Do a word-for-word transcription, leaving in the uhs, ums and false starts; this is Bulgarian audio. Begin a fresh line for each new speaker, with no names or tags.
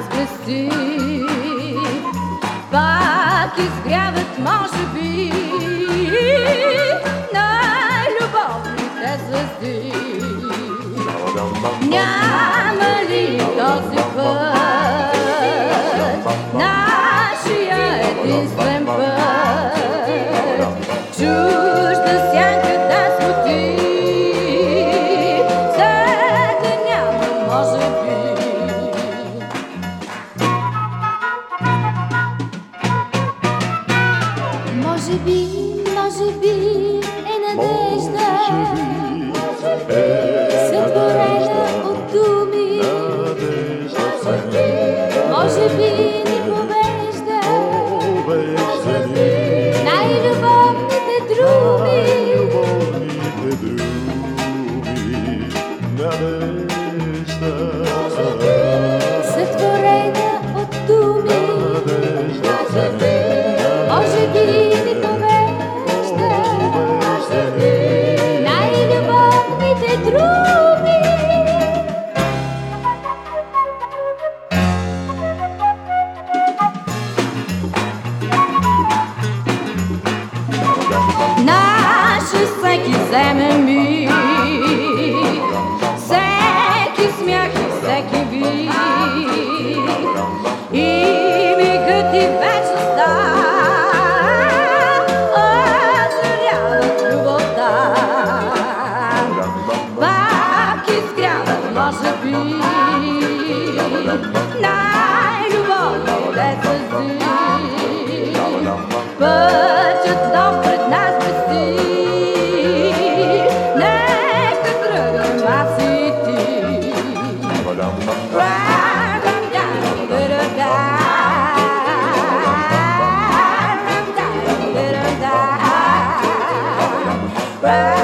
нас блести, пак изгряват, може би, най-любовните звезди. Няма ли този път нашия единствен път? Чужда сянка да смути, за да няма, може би. Може би, може би е надежда, сътворена от думи. Може би ни повежда най-любовните друми. Сътворена от думи. Може би ни повежда най-любовните друми. Наше всеки земен миг, всеки смях и всеки вик, и мигът и вечността озаряват любовта. Пак изгряват, може би, най-любовните звезди. Пътят нов пред нас блести, нека тръгнем аз и ти. Right.